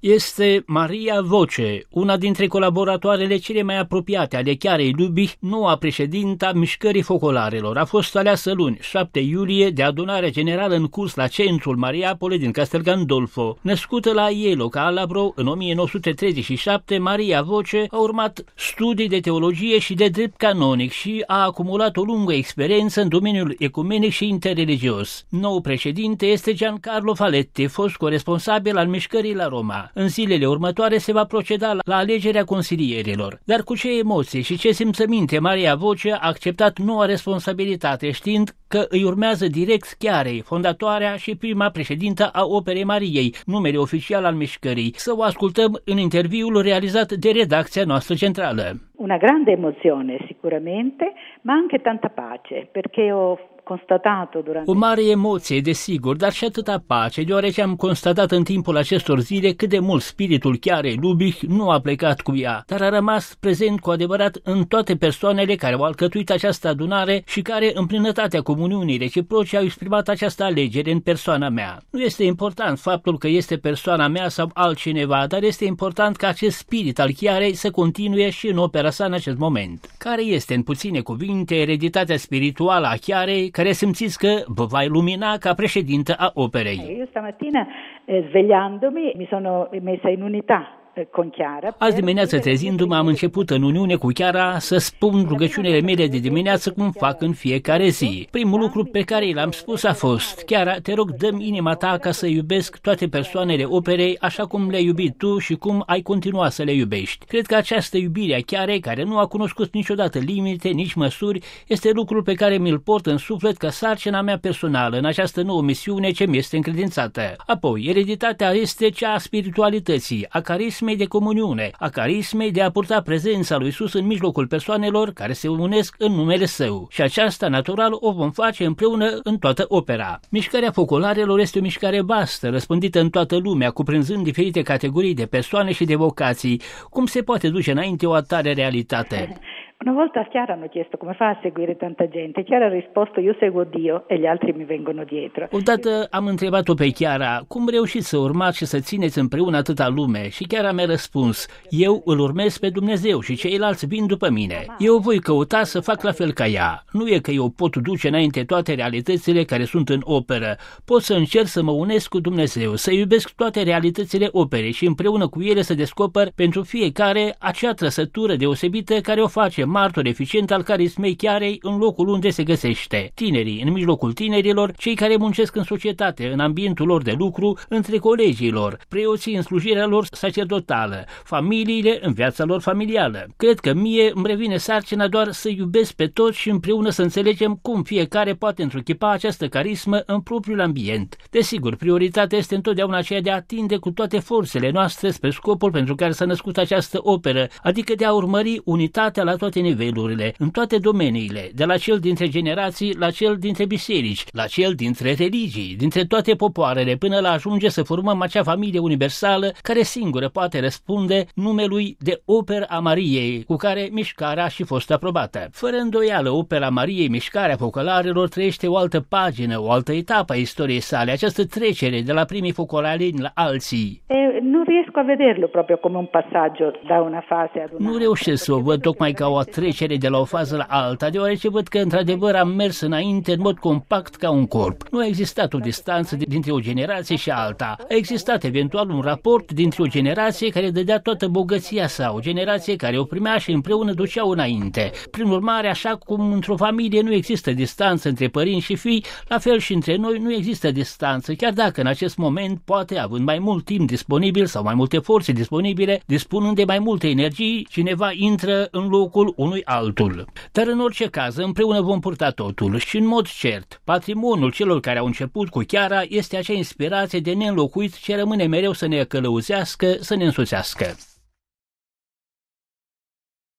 Este Maria Voce, una dintre colaboratoarele cele mai apropiate ale Chiarei Lubich, noua președintă a Mișcării Focolarelor. A fost aleasă luni, 7 iulie, de adunarea generală în curs la centrul Mariapole din Castel Gandolfo. Născută la Aielo, Calabro, în 1937, Maria Voce a urmat studii de teologie și de drept canonic și a acumulat o lungă experiență în domeniul ecumenic și interreligios. Nou președinte este Giancarlo Faletti, fost corresponsabil al Mișcării la Roma. În zilele următoare se va proceda la alegerea consilierilor. Dar cu ce emoție și ce simțăminte Maria Voce a acceptat noua responsabilitate, știind că îi urmează direct Chiarei, fondatoarea și prima președintă a Operei Mariei, numele oficial al mișcării. Să o ascultăm în interviul realizat de redacția noastră centrală. Una grande emozione sicuramente, ma anche tanta pace, perché ho constatato durante... O mare emoție, desigur, dar și atâta pace, deoarece am constatat în timpul acestor zile cât de mult spiritul Chiarei Lubich nu a plecat cu ea, dar a rămas prezent cu adevărat în toate persoanele care au alcătuit această adunare și care, în plinătatea comuniunii reciproce, au exprimat această alegere în persoana mea. Nu este important faptul că este persoana mea sau altcineva, dar este important ca acest spirit al Chiarei să continue și în opera sa în acest moment. Care este, în puține cuvinte, ereditatea spirituală a Chiarei, care simțiți că vă va ilumina ca președintă a operei? Eu stamattina, svegliandomi, mi sono messa in unità con Chiara. Azi dimineață, trezindu-mă, am început în uniune cu Chiara să spun rugăciunile mele de dimineață cum fac în fiecare zi. Primul lucru pe care l-am spus a fost: Chiara, te rog, dă-mi inima ta ca să iubesc toate persoanele operei așa cum le-ai iubit tu și cum ai continua să le iubești. Cred că această iubire a Chiarei, care nu a cunoscut niciodată limite, nici măsuri, este lucrul pe care mi-l port în suflet ca sarcina mea personală în această nouă misiune ce mi este încredințată. Apoi, ereditatea este cea a spiritualității, a carismei de comuniune, a carismei de a purta prezența lui Iisus în mijlocul persoanelor care se unesc în numele Său. Și aceasta, natural, o vom face împreună în toată opera. Mișcarea Focolarelor este o mișcare vastă, răspândită în toată lumea, cuprinzând diferite categorii de persoane și de vocații. Cum se poate duce înainte o atare realitate? Una volta Chiara hanno chiesto come fa a seguire tanta gente. Chiara ha risposto: io seguo Dio e gli altri mi vengono dietro. Odată am întrebat-o pe Chiara: cum reușiți să urmați și să țineți împreună atâta lume? Și Chiara mi-a răspuns: eu îl urmez pe Dumnezeu și ceilalți vin după mine. Eu voi căuta să fac la fel ca ea. Nu e că eu pot duce înainte toate realitățile care sunt în operă. Pot să încerc să mă unesc cu Dumnezeu, să iubesc toate realitățile operei și împreună cu ele să descoper pentru fiecare acea trăsătură deosebită care o face martor eficient al carismei Chiarei în locul unde se găsește. Tinerii, în mijlocul tinerilor, cei care muncesc în societate, în ambientul lor de lucru, între colegii lor, preoții în slujirea lor sacerdotală, familiile în viața lor familială. Cred că mie îmi revine sarcina doar să iubesc pe toți și împreună să înțelegem cum fiecare poate întruchipa această carismă în propriul ambient. Desigur, prioritatea este întotdeauna aceea de a atinde cu toate forțele noastre spre scopul pentru care s-a născut această operă, adică de a urmări unitatea la toate nivelurile, în toate domeniile, de la cel dintre generații la cel dintre biserici, la cel dintre religii, dintre toate popoarele, până la ajunge să formăm acea familie universală care singură poate răspunde numelui de Opera a Mariei, cu care mișcarea a și fost aprobată. Fără îndoială, Opera Mariei, Mișcarea Focolarelor, trăiește o altă pagină, o altă etapă a istoriei sale, această trecere de la primii focolari la alții. Nu riesco a vederlo proprio come un passaggio da una fase ad un'altra. Nu reușesc să o văd tocmai ca o trecere de la o fază la alta, deoarece văd că într-adevăr am mers înainte în mod compact ca un corp. Nu a existat o distanță dintre o generație și alta. A existat eventual un raport dintre o generație care dădea toată bogăția sa, o generație care o primea și împreună duceau înainte. Prin urmare, așa cum într-o familie nu există distanță între părinți și fii, la fel și între noi nu există distanță, chiar dacă în acest moment, poate având mai mult timp disponibil sau mai multe forțe disponibile, dispunând de mai multe energii, cineva intră în locul unui altul. Dar în orice caz, împreună vom purta totul și în mod cert, patrimoniul celor care au început cu Chiara este acea inspirație de neînlocuit ce rămâne mereu să ne călăuzească, să ne însoțească.